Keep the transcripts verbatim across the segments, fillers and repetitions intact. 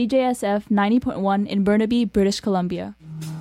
C J S F ninety point one in Burnaby, British Columbia.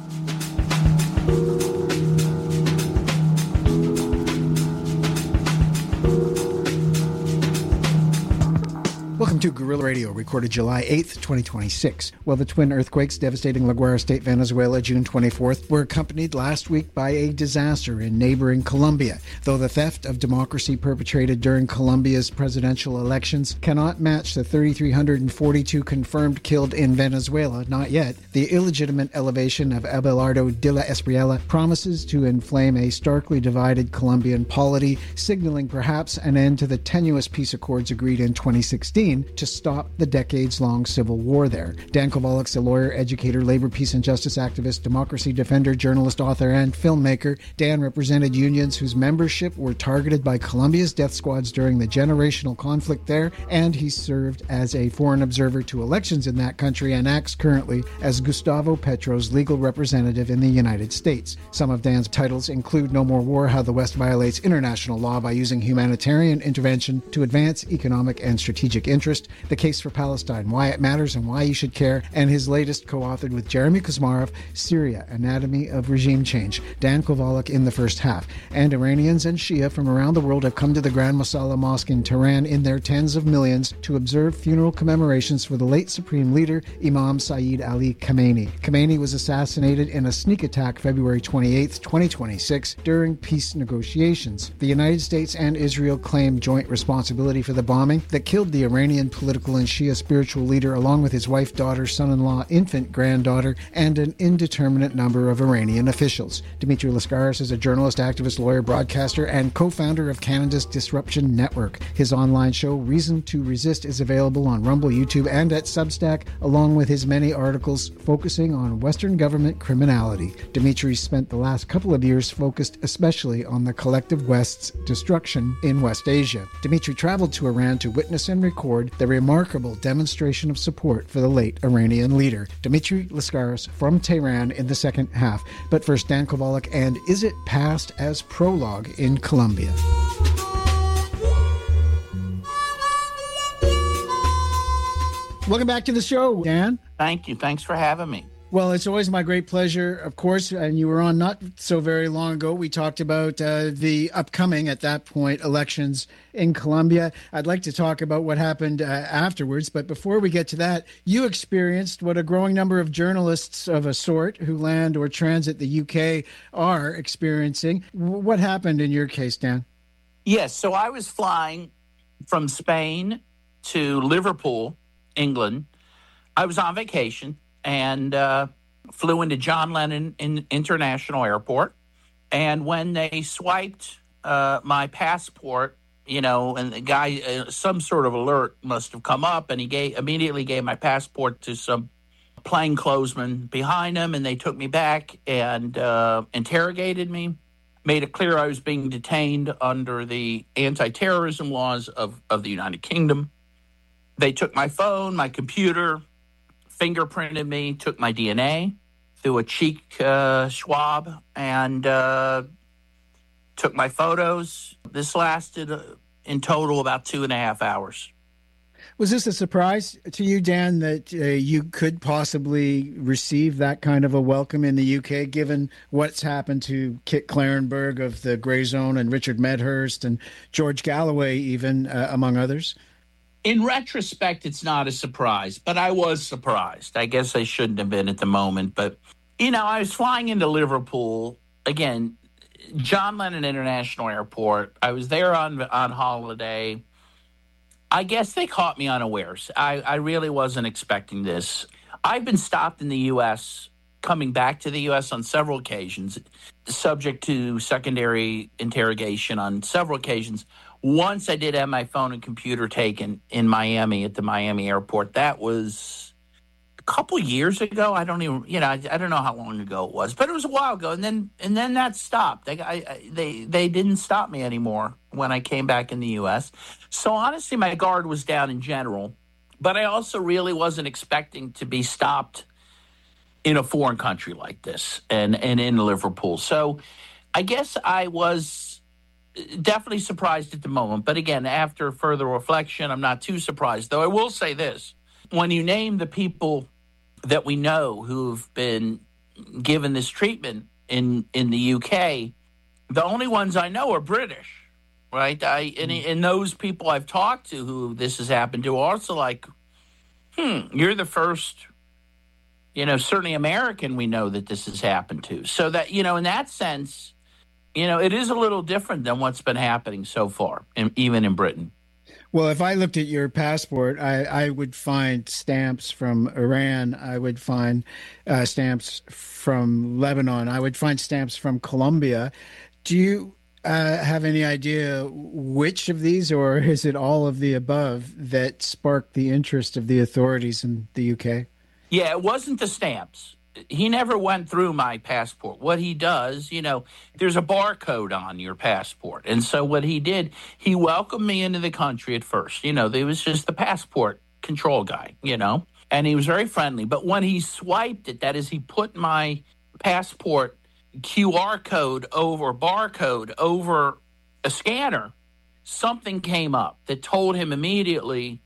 Welcome to Guerrilla Radio, recorded July eighth, twenty twenty-six. Well, the twin earthquakes devastating La Guaira State, Venezuela, June twenty-fourth, were accompanied last week by a disaster in neighboring Colombia. Though the theft of democracy perpetrated during Colombia's presidential elections cannot match the three thousand three hundred forty-two confirmed killed in Venezuela, not yet, the illegitimate elevation of Abelardo de la Espriella promises to inflame a starkly divided Colombian polity, signaling perhaps an end to the tenuous peace accords agreed in twenty sixteen to stop the decades-long civil war there. Dan Kovalek's a lawyer, educator, labor, peace and justice activist, democracy defender, journalist, author, and filmmaker. Dan represented unions whose membership were targeted by Colombia's death squads during the generational conflict there, and he served as a foreign observer to elections in that country and acts currently as Gustavo Petro's legal representative in the United States. Some of Dan's titles include No More War, How the West Violates International Law by Using Humanitarian Intervention to Advance Economic and Strategic Interest, The Case for Palestine, Why It Matters and Why You Should Care, and his latest, co-authored with Jeremy Kuzmarov, Syria, Anatomy of Regime Change. Dan Kovalek in the first half. And Iranians and Shia from around the world have come to the Grand Mosalla Mosque in Tehran in their tens of millions to observe funeral commemorations for the late Supreme Leader, Imam Saeed Ali Khamenei. Khamenei was assassinated in a sneak attack February twenty-eighth, twenty twenty-six, during peace negotiations. The United States and Israel claim joint responsibility for the bombing that killed the Iranian political and Shia spiritual leader, along with his wife, daughter, son-in-law, infant granddaughter, and an indeterminate number of Iranian officials. Dimitri Lascaris is a journalist, activist, lawyer, broadcaster, and co-founder of Canada's Disruption Network. His online show, Reason to Resist, is available on Rumble, YouTube, and at Substack, along with his many articles focusing on Western government criminality. Dimitri spent the last couple of years focused especially on the collective West's destruction in West Asia. Dimitri traveled to Iran to witness and record the remarkable demonstration of support for the late Iranian leader. Dimitri Lascaris from Tehran in the second half. But first, Dan Kovalek and Is It Past as Prologue in Colombia. Welcome back to the show, Dan. Thank you. Thanks for having me. Well, it's always my great pleasure, of course, and you were on not so very long ago. We talked about uh, the upcoming, at that point, elections in Colombia. I'd like to talk about what happened uh, afterwards, but before we get to that, you experienced what a growing number of journalists of a sort who land or transit the U K are experiencing. What happened in your case, Dan? Yes, so I was flying from Spain to Liverpool, England. I was on vacation. And uh, flew into John Lennon in International Airport. And when they swiped uh, my passport, you know, and the guy, uh, some sort of alert must have come up, and he gave, immediately gave my passport to some plainclothesmen behind him, and they took me back and uh, interrogated me, made it clear I was being detained under the anti-terrorism laws of, of the United Kingdom. They took my phone, my computer, fingerprinted me, took my D N A through a cheek uh, swab, and uh, took my photos. This lasted uh, in total about two and a half hours. Was this a surprise to you, Dan, that uh, you could possibly receive that kind of a welcome in the U K, given what's happened to Kit Clarenberg of the Grey Zone and Richard Medhurst and George Galloway, even, uh, among others? In retrospect, it's not a surprise, but I was surprised. I guess I shouldn't have been at the moment. But, you know, I was flying into Liverpool, again, John Lennon International Airport. I was there on on holiday. I guess they caught me unawares. I, I really wasn't expecting this. I've been stopped in the U S, coming back to the U S on several occasions, subject to secondary interrogation on several occasions. Once I did have my phone and computer taken in Miami at the Miami airport. That was a couple years ago. I don't even, you know, I, I don't know how long ago it was, but it was a while ago. And then, and then that stopped. They, I, they, they didn't stop me anymore when I came back in the U S. So honestly, my guard was down in general, but I also really wasn't expecting to be stopped in a foreign country like this and, and in Liverpool. So I guess I was definitely surprised at the moment. But again, after further reflection, I'm not too surprised. Though I will say this. when you name the people that we know who've been given this treatment in, in the U K, the only ones I know are British, right? I and, and those people I've talked to who this has happened to are also like, hmm, you're the first, you know, certainly American we know that this has happened to. So that, you know, in that sense, you know, it is a little different than what's been happening so far, in, even in Britain. Well, if I looked at your passport, I, I would find stamps from Iran. I would find uh, stamps from Lebanon. I would find stamps from Colombia. Do you uh, have any idea which of these, or is it all of the above, that sparked the interest of the authorities in the U K? Yeah, it wasn't the stamps. He never went through my passport. What he does, you know, there's a barcode on your passport. And so what he did, he welcomed me into the country at first. You know, there was just the passport control guy, you know, and he was very friendly. But when he swiped it, that is, he put my passport Q R code over barcode over a scanner, something came up that told him immediately,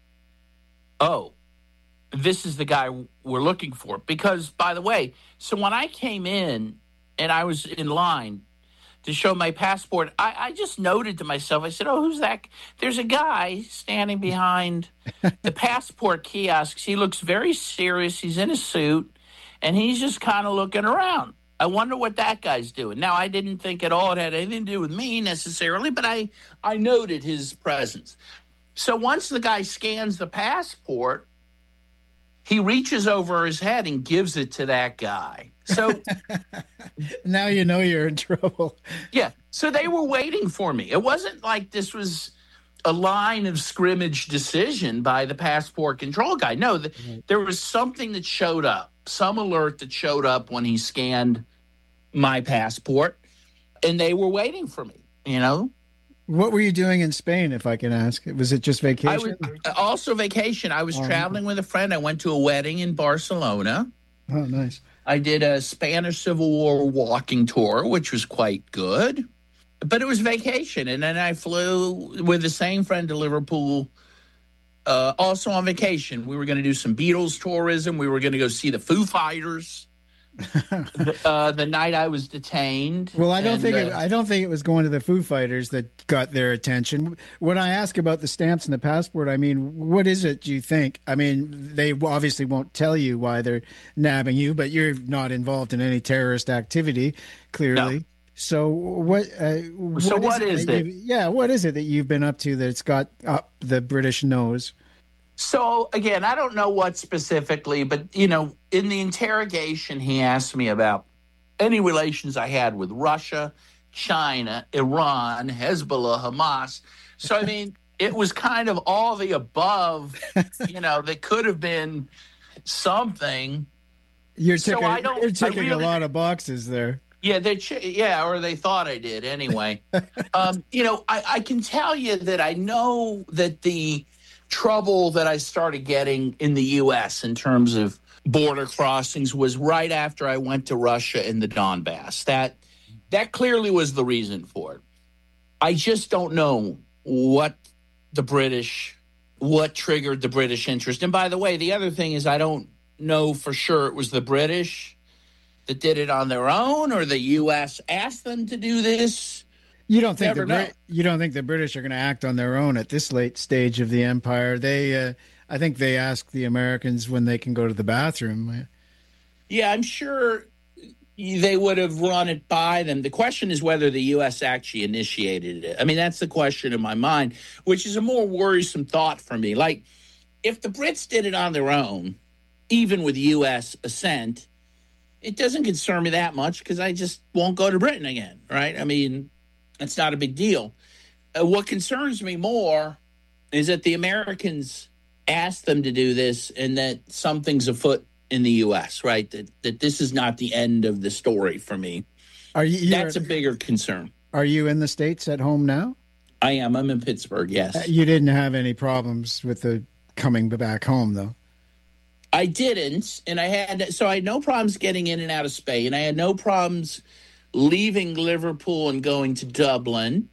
oh, this is the guy we're looking for. Because, by the way, so when I came in and I was in line to show my passport, I, I just noted to myself, I said, oh, who's that? There's a guy standing behind the passport kiosks. He looks very serious. He's in a suit, and he's just kind of looking around. I wonder what that guy's doing. Now, I didn't think at all it had anything to do with me necessarily, but I, I noted his presence. So once the guy scans the passport, he reaches over his head and gives it to that guy. So now you know you're in trouble. Yeah. So they were waiting for me. It wasn't like this was a line of scrimmage decision by the passport control guy. No, the, right. There was something that showed up, some alert that showed up when he scanned my passport, and they were waiting for me, you know? What were you doing in Spain, if I can ask? Was it just vacation? I was, also vacation. I was oh, traveling with a friend. I went to a wedding in Barcelona. Oh, nice. I did a Spanish Civil War walking tour, which was quite good. But it was vacation. And then I flew with the same friend to Liverpool, uh, also on vacation. We were going to do some Beatles tourism. We were going to go see the Foo Fighters. the, uh, the night I was detained. Well, I don't and, think uh, it, I don't think it was going to the Foo Fighters that got their attention. When I ask about the stamps and the passport, I mean, what is it? Do you think? I mean, they obviously won't tell you why they're nabbing you, but you're not involved in any terrorist activity, clearly. No. So what? Uh, what so what is, is it? it? Yeah, what is it that you've been up to that's got up the British nose? So, again, I don't know what specifically, but, you know, in the interrogation, he asked me about any relations I had with Russia, China, Iran, Hezbollah, Hamas. So, I mean, it was kind of all the above, you know, that could have been something. You're ticking, so I don't, you're ticking really, a lot of boxes there. Yeah, they yeah, or they thought I did anyway. um, you know, I, I can tell you that I know that the trouble that I started getting in the U S in terms of border crossings was right after I went to Russia in the Donbass. That that clearly was the reason for it. I just don't know what the British, what triggered the British interest. And by the way, the other thing is I don't know for sure it was the British that did it on their own or the U S asked them to do this. You don't think the Brit- you don't think the British are going to act on their own at this late stage of the empire? They, uh, I think, they ask the Americans when they can go to the bathroom. Yeah, I'm sure they would have run it by them. The question is whether the U S actually initiated it. I mean, that's the question in my mind, which is a more worrisome thought for me. Like, if the Brits did it on their own, even with U S assent, it doesn't concern me that much because I just won't go to Britain again, right? I mean, it's not a big deal. Uh, what concerns me more is that the Americans asked them to do this and that something's afoot in the U S, right? That that this is not the end of the story for me. Are you? That's a bigger concern. Are you in the States at home now? I am. I'm in Pittsburgh, yes. Uh, you didn't have any problems with the coming back home, though? I didn't, and I had so I had no problems getting in and out of Spain. I had no problems leaving Liverpool and going to Dublin,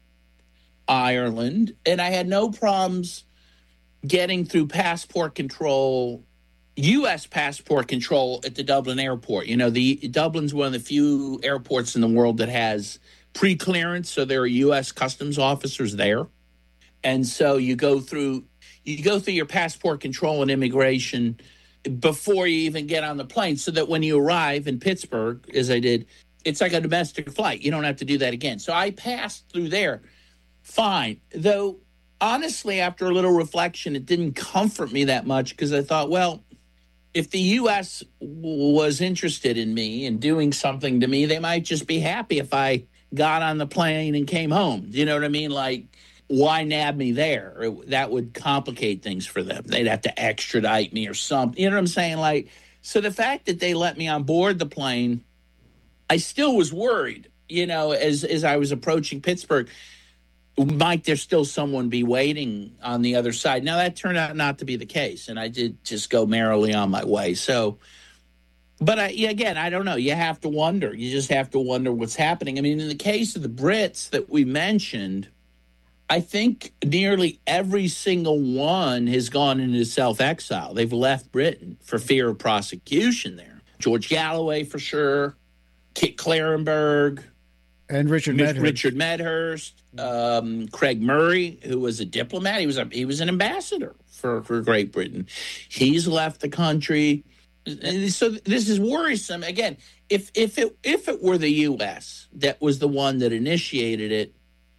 Ireland, and I had no problems getting through passport control U S passport control at the Dublin airport. You know, the Dublin's one of the few airports in the world that has pre-clearance, so there are U S customs officers there. And so you go through you go through your passport control and immigration before you even get on the plane, so that when you arrive in Pittsburgh, as I did, it's like a domestic flight. You don't have to do that again. So I passed through there fine. Though, honestly, after a little reflection, it didn't comfort me that much, because I thought, well, if the U S was interested in me and doing something to me, they might just be happy if I got on the plane and came home. You know what I mean? Like, why nab me there? That would complicate things for them. They'd have to extradite me or something. You know what I'm saying? Like, so the fact that they let me on board the plane, I still was worried, you know, as, as I was approaching Pittsburgh. Might there still someone be waiting on the other side? Now, that turned out not to be the case, and I did just go merrily on my way. So, but I, yeah, again, I don't know. You have to wonder. You just have to wonder what's happening. I mean, in the case of the Brits that we mentioned, I think nearly every single one has gone into self-exile. They've left Britain for fear of prosecution there. George Galloway, for sure. Kit Clarenberg. And Richard Medhurst. Richard Medhurst. Um, Craig Murray, who was a diplomat. He was a, he was an ambassador for, for Great Britain. He's left the country. And so this is worrisome. Again, if if it if it were the U S that was the one that initiated it,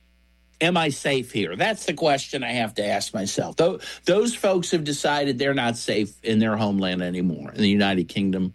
am I safe here? That's the question I have to ask myself. Though those folks have decided they're not safe in their homeland anymore, in the United Kingdom.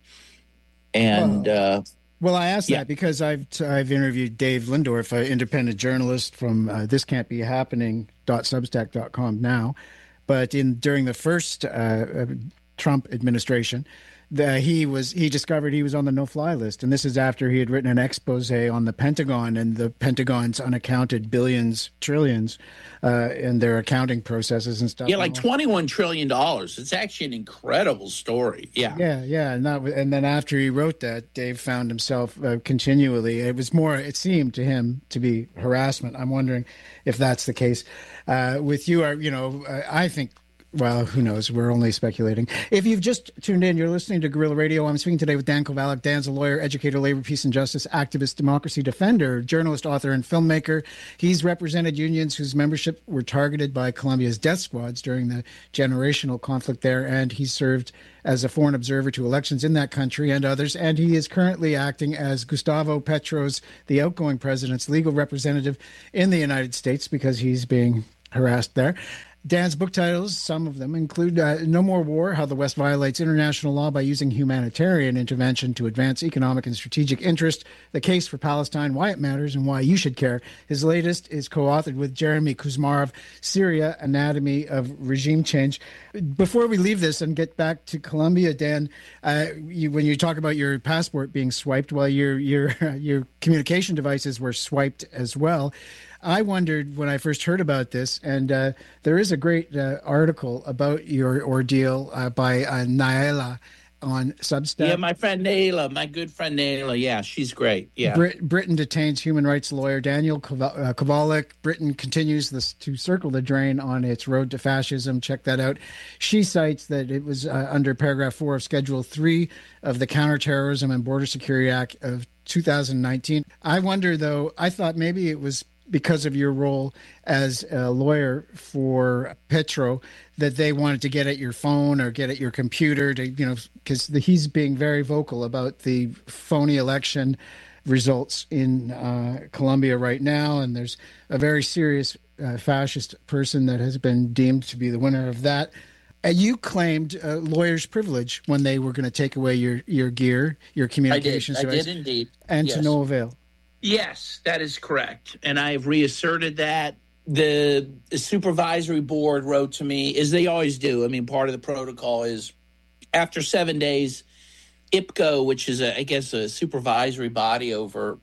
And Wow. uh Well, I asked Yeah. that because I've I've interviewed Dave Lindorf, an independent journalist from uh, this can't be happening dot substack dot com now, but in during the first uh, uh, Trump administration, the, he was he discovered he was on the no-fly list, and this is after he had written an expose on the Pentagon and the Pentagon's unaccounted billions, trillions, uh, and their accounting processes and stuff. yeah, like twenty-one trillion dollars. It's actually an incredible story. Yeah. Yeah, yeah, and that, was- and then after he wrote that, Dave found himself uh, continually. It was more. It seemed to him to be harassment. I'm wondering if that's the case uh, with you. Are you know? Uh, I think. Well, who knows? We're only speculating. If you've just tuned in, you're listening to Guerrilla Radio. I'm speaking today with Dan Kovalik. Dan's a lawyer, educator, labor, peace, and justice activist, democracy defender, journalist, author, and filmmaker. He's represented unions whose membership were targeted by Colombia's death squads during the generational conflict there, and he served as a foreign observer to elections in that country and others. And he is currently acting as Gustavo Petro's, the outgoing president's legal representative in the United States, because he's being harassed there. Dan's book titles, some of them, include uh, No More War, How the West Violates International Law by Using Humanitarian Intervention to Advance Economic and Strategic Interest, The Case for Palestine, Why It Matters and Why You Should Care. His latest is co-authored with Jeremy Kuzmarov, Syria, Anatomy of Regime Change. Before we leave this and get back to Colombia, Dan, uh, you, when you talk about your passport being swiped, well, your, your, your communication devices were swiped as well. I wondered when I first heard about this, and uh, there is a great uh, article about your ordeal uh, by uh, Naila on Substack. Yeah, my friend Naila, my good friend Naila. Yeah, she's great. Yeah. Brit- Britain detains human rights lawyer Daniel Kov- uh, Kovalik. Britain continues this to circle the drain on its road to fascism. Check that out. She cites that it was uh, under paragraph four of Schedule three of the Counterterrorism and Border Security Act of two thousand nineteen. I wonder, though, I thought maybe it was because of your role as a lawyer for Petro, that they wanted to get at your phone or get at your computer to, you know, because he's being very vocal about the phony election results in uh, Colombia right now. And there's a very serious uh, fascist person that has been deemed to be the winner of that. And you claimed uh, lawyer's privilege when they were going to take away your, your gear, your communications I did. I device, did indeed. and Yes. to no avail. Yes, that is correct. And I've reasserted that. The, the supervisory board wrote to me, as they always do. I mean, part of the protocol is after seven days, I P C O, which is, a, I guess, a supervisory body over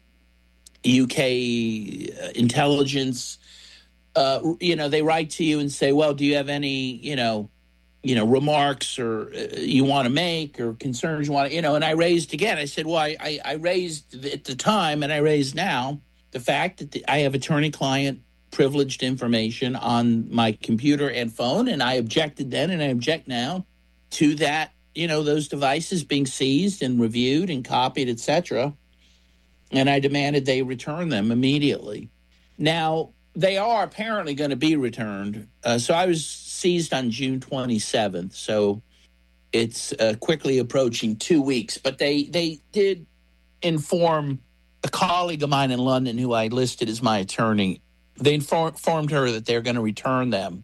U K uh, intelligence, uh, you know, they write to you and say, well, do you have any, you know, you know, remarks or uh, you want to make or concerns you want to, you know, and I raised again, I said, well, I, I, I raised at the time and I raised now the fact that the, I have attorney-client privileged information on my computer and phone, and I objected then and I object now to that you know, those devices being seized and reviewed and copied, et cetera. And I demanded they return them immediately. Now, they are apparently going to be returned. Uh, so I was seized on June twenty-seventh. So it's uh, quickly approaching two weeks. But they, they did inform a colleague of mine in London who I listed as my attorney. They inform, informed her that they're going to return them.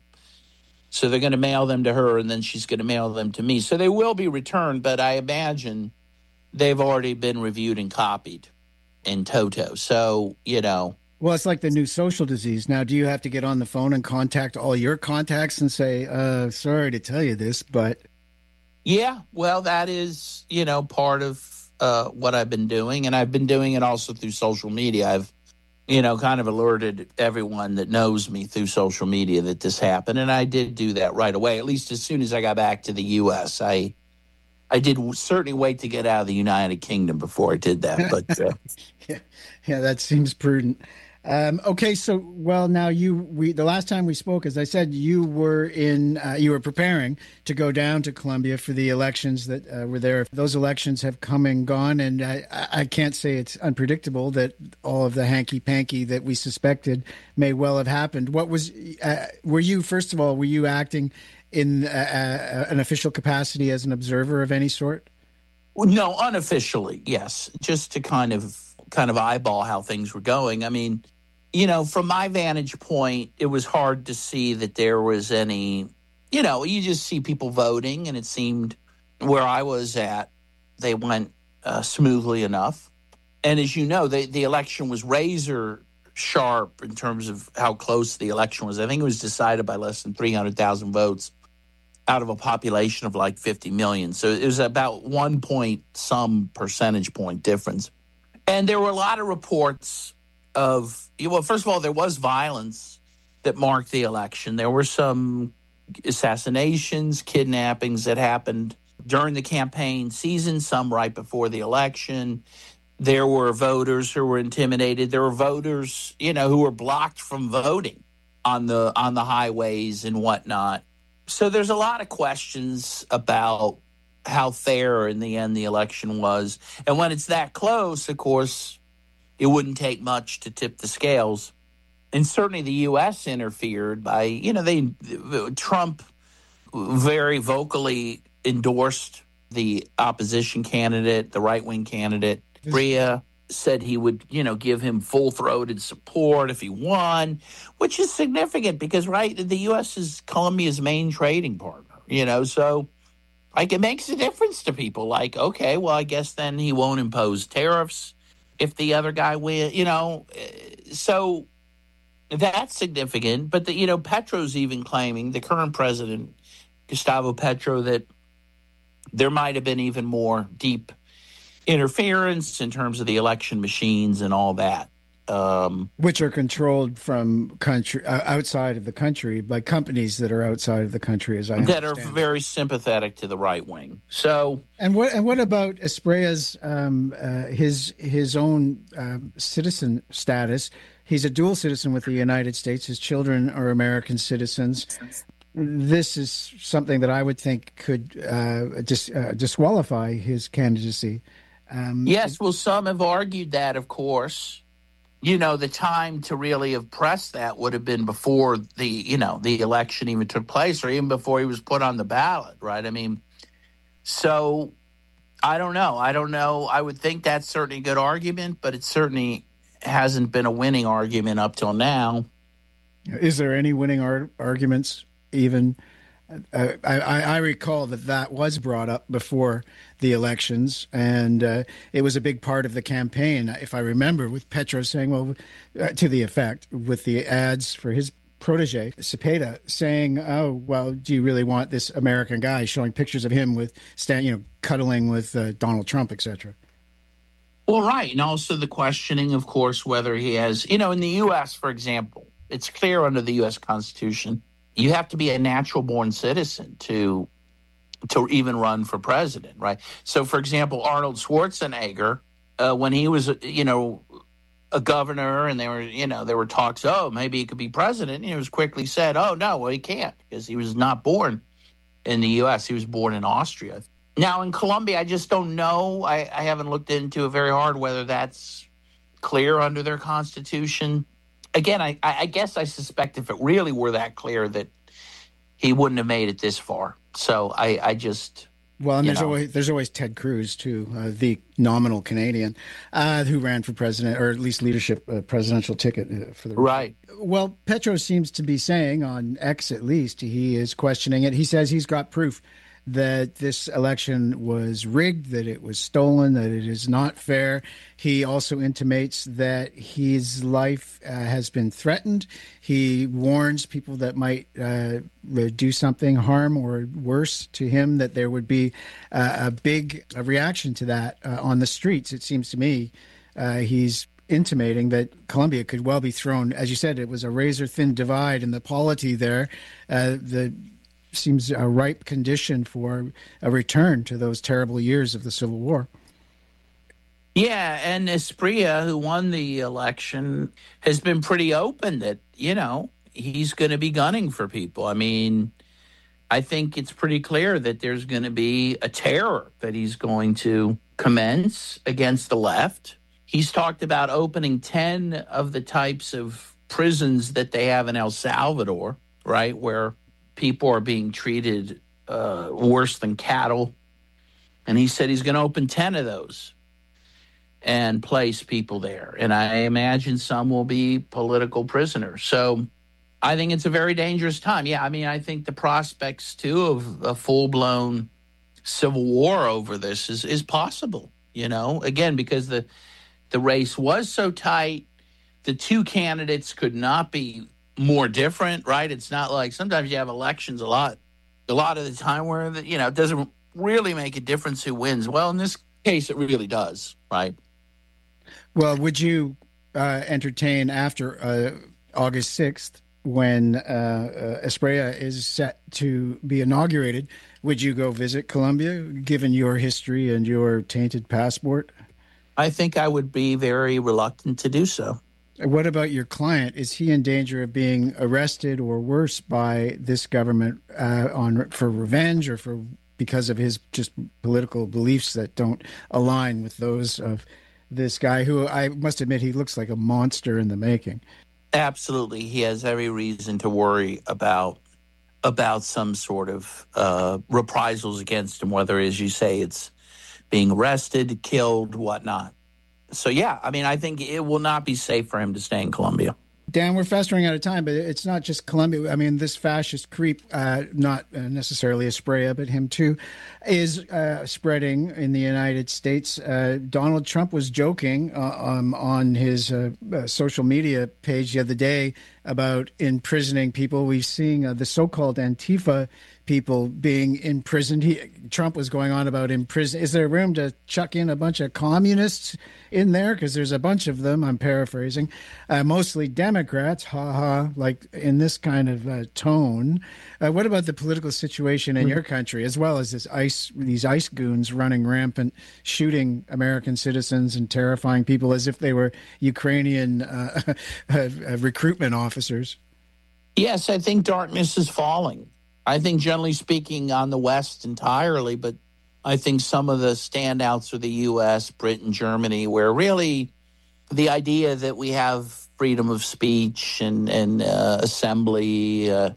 So they're going to mail them to her, and then she's going to mail them to me. So they will be returned, but I imagine they've already been reviewed and copied in toto. So, you know. Well, it's like the new social disease. Now, do you have to get on the phone and contact all your contacts and say, uh, sorry to tell you this, but... Yeah, well, that is, you know, part of uh, what I've been doing, and I've been doing it also through social media. I've you know, kind of alerted everyone that knows me through social media that this happened. And I did do that right away, at least as soon as I got back to the U S. I I did certainly wait to get out of the United Kingdom before I did that. But uh, yeah, yeah, that seems prudent. Um, okay, so well, now you we the last time we spoke, as I said, you were in uh, you were preparing to go down to Colombia for the elections that uh, were there. Those elections have come and gone, and I, I can't say it's unpredictable that all of the hanky panky that we suspected may well have happened. What was uh, were you first of all? Were you acting in uh, uh, an official capacity as an observer of any sort? No, unofficially, yes, just to kind of. kind of eyeball how things were going. I mean, you know, from my vantage point, it was hard to see that there was any, you know, you just see people voting, and it seemed where I was at, they went uh, smoothly enough. And as you know, the, the election was razor sharp in terms of how close the election was. I think it was decided by less than three hundred thousand votes out of a population of like fifty million. So it was about one point some percentage point difference. And there were a lot of reports of, well, first of all, there was violence that marked the election. There were some assassinations, kidnappings that happened during the campaign season, some right before the election. There were voters who were intimidated. There were voters, you know, who were blocked from voting on the on the highways and whatnot. So there's a lot of questions about how fair in the end the election was. And when it's that close, of course, it wouldn't take much to tip the scales. And certainly the U S interfered by, you know, they Trump very vocally endorsed the opposition candidate, the right-wing candidate. Bria said he would, you know, give him full-throated support if he won, which is significant because, right, the U S is Colombia's main trading partner, you know, so like, it makes a difference to people. Like, okay, well, I guess then he won't impose tariffs if the other guy wins, you know. So that's significant. But, the, you know, Petro's even claiming, the current president, Gustavo Petro, that there might have been even more deep interference in terms of the election machines and all that. Um, Which are controlled from country uh, outside of the country by companies that are outside of the country, as I understand. That are very sympathetic to the right wing. So, and what and what about Espria's um, uh, his his own um, citizen status? He's a dual citizen with the United States. His children are American citizens. This is something that I would think could uh, dis, uh, disqualify his candidacy. Um, yes, well, some have argued that, of course. You know, the time to really have pressed that would have been before the, you know, the election even took place or even before he was put on the ballot, right? I mean, so I don't know. I don't know. I would think that's certainly a good argument, but it certainly hasn't been a winning argument up till now. Is there any winning ar- arguments even? Uh, I, I recall that that was brought up before the elections, and uh, it was a big part of the campaign, if I remember, with Petro saying, well, uh, to the effect, with the ads for his protege, Cepeda, saying, oh, well, do you really want this American guy, showing pictures of him with, stand, you know, cuddling with uh, Donald Trump, et cetera. Well, right. And also the questioning, of course, whether he has, you know, in the U S, for example, it's clear under the U S Constitution, you have to be a natural-born citizen to to even run for president, right? So, for example, Arnold Schwarzenegger, uh, when he was, you know, a governor, and there were, you know, there were talks, oh, maybe he could be president. And it was quickly said, oh no, well, he can't because he was not born in the U S. He was born in Austria. Now, in Colombia, I just don't know. I, I haven't looked into it very hard whether that's clear under their constitution. Again, I, I guess I suspect if it really were that clear that he wouldn't have made it this far. So I, I just... Well, and there's know. always there's always Ted Cruz, too, uh, the nominal Canadian, uh, who ran for president, or at least leadership uh, presidential ticket uh, for the right. Well, Petro seems to be saying, on X at least, he is questioning it. He says he's got proof that this election was rigged, that it was stolen, that it is not fair. He also intimates that his life uh, has been threatened. He warns people that might uh, do something, harm or worse to him, that there would be uh, a big a reaction to that uh, on the streets. It seems to me uh, he's intimating that Colombia could well be thrown, as you said, it was a razor-thin divide in the polity there. Uh, the seems a ripe condition for a return to those terrible years of the Civil War. Yeah, and Espriella, who won the election, has been pretty open that, you know, he's going to be gunning for people. I mean, I think it's pretty clear that there's going to be a terror that he's going to commence against the left. He's talked about opening ten of the types of prisons that they have in El Salvador, right, where people are being treated uh, worse than cattle. And he said he's going to open ten of those and place people there. And I imagine some will be political prisoners. So I think it's a very dangerous time. Yeah, I mean, I think the prospects, too, of a full-blown civil war over this is, is possible, you know, again, because the, the race was so tight. The two candidates could not be more different, right? It's not like sometimes you have elections a lot, a lot of the time where, the, you know, it doesn't really make a difference who wins. Well, in this case, it really does, right? Well, would you uh, entertain after uh, August sixth, when uh, uh, Espriella is set to be inaugurated, would you go visit Colombia, given your history and your tainted passport? I think I would be very reluctant to do so. What about your client? Is he in danger of being arrested or worse by this government uh, on for revenge or for because of his just political beliefs that don't align with those of this guy who I must admit he looks like a monster in the making? Absolutely. He has every reason to worry about about some sort of uh, reprisals against him, whether, as you say, it's being arrested, killed, whatnot. So, yeah, I mean, I think it will not be safe for him to stay in Colombia. Dan, we're fast running out of time, but it's not just Colombia. I mean, this fascist creep, uh, not necessarily Espriella, but him too, is uh, spreading in the United States. Uh, Donald Trump was joking uh, um, on his uh, uh, social media page the other day about imprisoning people. We've seen uh, the so-called Antifa people being imprisoned. He, Trump was going on about imprison. Is there room to chuck in a bunch of communists in there? Because there's a bunch of them, I'm paraphrasing, uh, mostly Democrats, ha-ha, like in this kind of uh, tone. Uh, what about the political situation in your country, as well as this ICE, these ICE goons running rampant, shooting American citizens and terrifying people as if they were Ukrainian uh, uh, recruitment officers? Yes, I think darkness is falling. I think, generally speaking, on the West entirely, but I think some of the standouts are the U S, Britain, Germany, where really the idea that we have freedom of speech and, and uh, assembly, uh,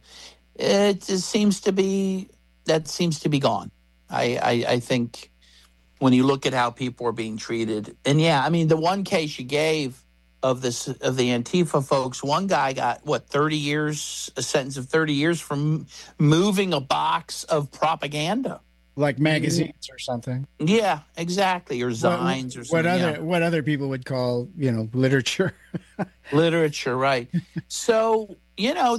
it just seems to be, that seems to be gone. I, I, I think when you look at how people are being treated, and yeah, I mean, the one case you gave of this of the Antifa folks, one guy got, what, thirty years, a sentence of thirty years from moving a box of propaganda. Like magazines or something. Yeah, exactly, or zines what, or something. What other, yeah. what other people would call, you know, literature. Literature, right. So, you know,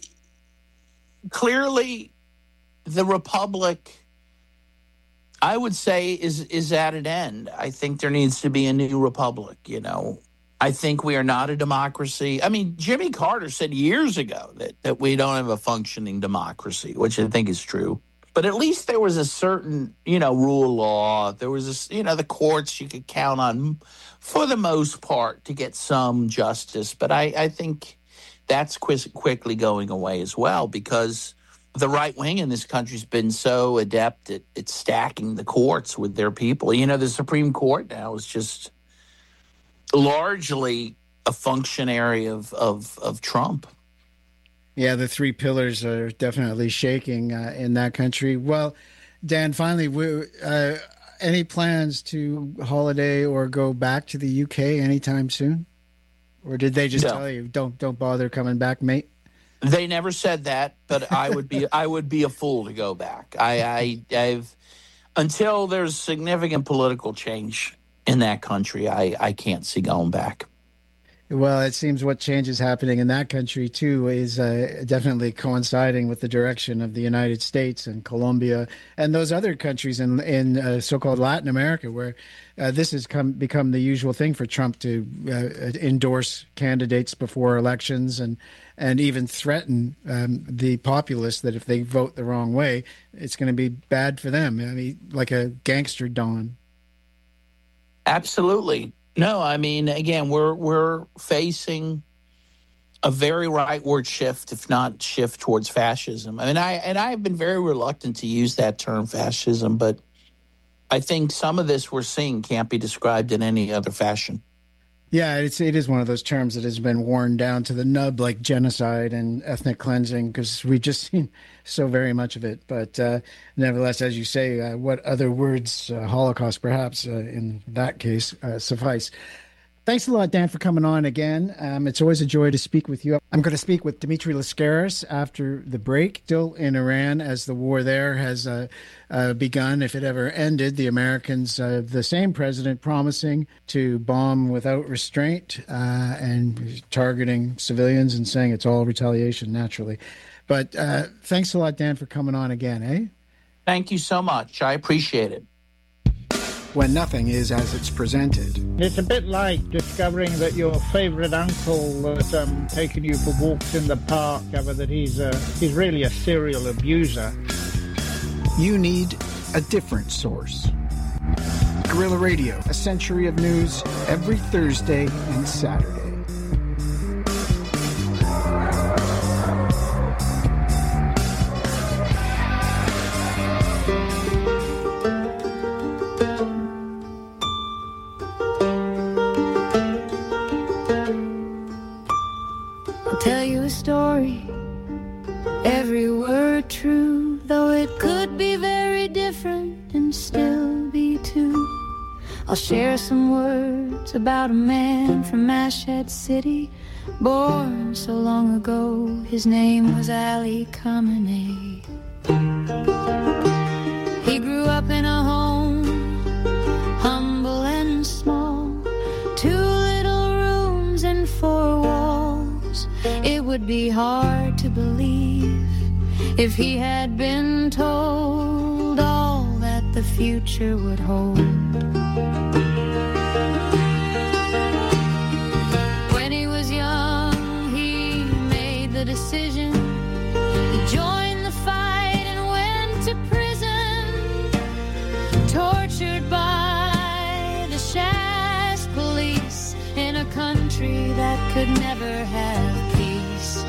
clearly the Republic, I would say, is is at an end. I think there needs to be a new Republic, you know. I think we are not a democracy. I mean, Jimmy Carter said years ago that, that we don't have a functioning democracy, which I think is true. But at least there was a certain, you know, rule of law. There was, a, you know, the courts you could count on for the most part to get some justice. But I, I think that's quick, quickly going away as well, because the right wing in this country's been so adept at, at stacking the courts with their people. You know, the Supreme Court now is just largely a functionary of, of, of Trump. Yeah, the three pillars are definitely shaking uh, in that country. Well, Dan, finally, we, uh, any plans to holiday or go back to the U K anytime soon? Or did they just no. tell you, don't don't bother coming back, mate? They never said that, but I would be I would be a fool to go back. I, I I've until there's significant political change in that country, I, I can't see going back. Well, it seems what change is happening in that country, too, is uh, definitely coinciding with the direction of the United States and Colombia and those other countries in, in uh, so-called Latin America, where uh, this has come become the usual thing for Trump to uh, endorse candidates before elections and, and even threaten um, the populace that if they vote the wrong way, it's going to be bad for them. I mean, like a gangster don. Absolutely. No, I mean, again, we're we're facing a very rightward shift, if not shift towards fascism. I mean, I and I've been very reluctant to use that term, fascism, but I think some of this we're seeing can't be described in any other fashion. Yeah, it's it is one of those terms that has been worn down to the nub, like genocide and ethnic cleansing, because we've just seen so very much of it. But uh, nevertheless, as you say, uh, what other words, uh, Holocaust perhaps, uh, in that case, uh, suffice. Thanks a lot, Dan, for coming on again. Um, it's always a joy to speak with you. I'm going to speak with Dimitri Lascaris after the break. Still in Iran, as the war there has uh, uh, begun, if it ever ended. The Americans, uh, the same president promising to bomb without restraint uh, and targeting civilians and saying it's all retaliation, naturally. But uh, thanks a lot, Dan, for coming on again, eh? Thank you so much. I appreciate it. When nothing is as it's presented. It's a bit like discovering that your favourite uncle has um, taken you for walks in the park, ever that he's uh, he's really a serial abuser. You need a different source. Guerrilla Radio, a century of news every Thursday and Saturday. Tell you a story, every word true, though it could be very different and still be too. I'll share some words about a man from Mashhad City, born so long ago, his name was Ali Khamenei. He grew up in a home, humble and small, two little rooms and four walls. It would be hard to believe if he had been told all that the future would hold. When he was young, he made the decision to join the fight and went to prison, tortured by the Shah's police in a country that could never have peace.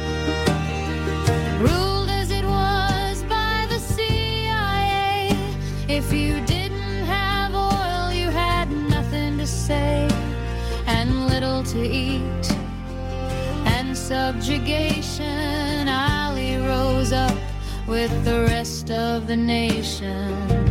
Ruled as it was by the C I A, if you didn't have oil, you had nothing to say and little to eat. And subjugation, Ali rose up with the rest of the nation.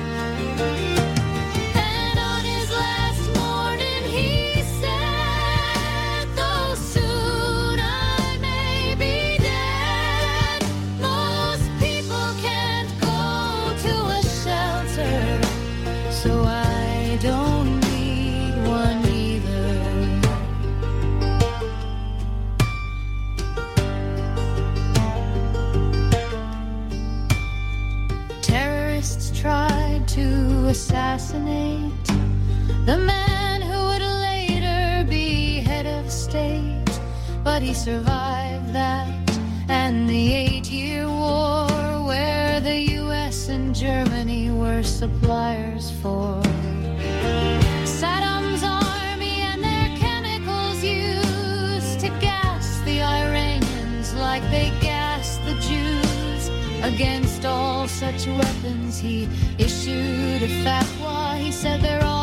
Assassinate the man who would later be head of state, but he survived that and the eight-year war where the U S and Germany were suppliers for. Saddam's army and their chemicals used to gas the Iranians like they gassed the Jews. A such weapons. He issued a fatwa. He said they're all